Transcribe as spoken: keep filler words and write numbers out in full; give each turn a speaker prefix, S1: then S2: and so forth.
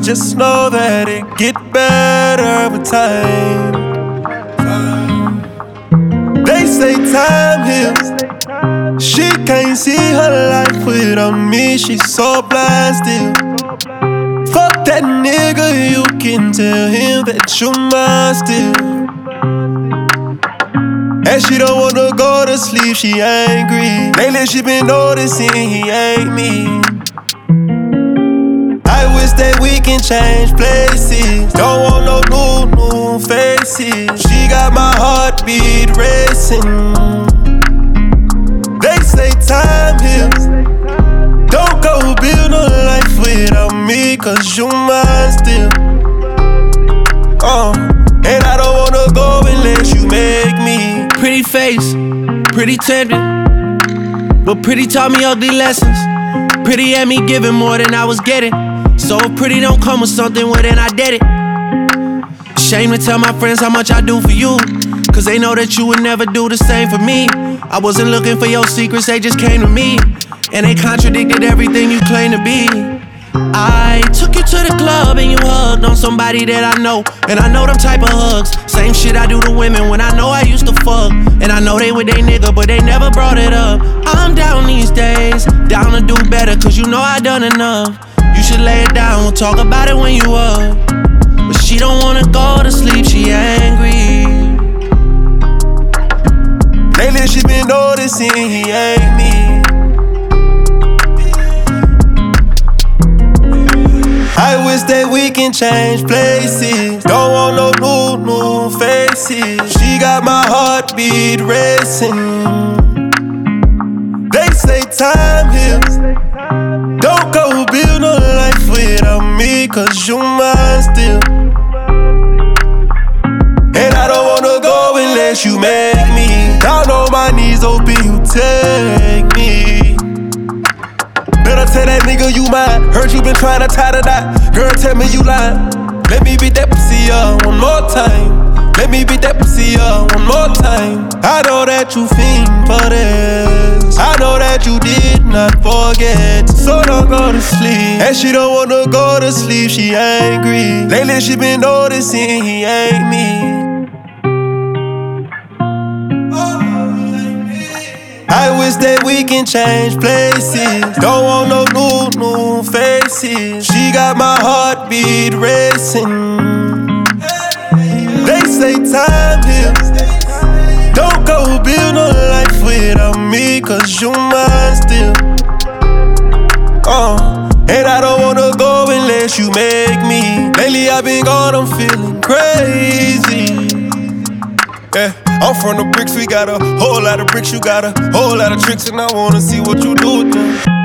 S1: just know that it get better with time. They say time heals. She can't see her life without me, she's so blind still. Fuck that nigga, you can tell him that you mine still. And she don't wanna go to sleep, she angry. Lately she been noticing he ain't me. I wish that we can change places. Don't want no new, new faces. She got my heartbeat racing. They say time heals. Don't go build no life without me, cause you mine still. Uh, and I don't wanna go unless you make me.
S2: Pretty face, pretty tempting, but pretty taught me ugly lessons. Pretty had me giving more than I was getting. So if pretty don't come with something, well then I did it. Shame to tell my friends how much I do for you, cause they know that you would never do the same for me. I wasn't looking for your secrets, they just came to me. And they contradicted everything you claim to be. I took you to the club and you hugged on somebody that I know. And I know them type of hugs, same shit I do to women when I know I used to fuck. And I know they with they nigga, but they never brought it up. I'm down these days, down to do better, cause you know I done enough. You should lay it down, we'll talk about it when you up. But she don't wanna go to sleep, she angry.
S1: Lately she been noticing he ain't me. I wish that we can change places. Don't want no new, new faces. She got my heartbeat racing. They say time heals. Don't go build no life without me, cause you mine still. And I don't wanna go unless you make me. Down on my knees, open you take me. Better tell that nigga you mine. Heard you been trying to tie the knot. Girl, tell me you lying. Let me beat that pussy up one more time. Let me beat that pussy up one more time. I know that you fiend for this. I know that you did not forget. So don't go to sleep. And she don't wanna go to sleep, she angry. Lately she been noticing he ain't me. I wish that we can change places. Don't want no new, new faces. She got my heartbeat racing. They say time heals. Don't go build no life without me, cause you mine still. Uh, and I don't wanna go unless you make me. Lately I've been gone, I'm feeling crazy. Yeah, I'm from the bricks, we got a whole lot of bricks, you got a whole lot of tricks, and I wanna see what you do with them.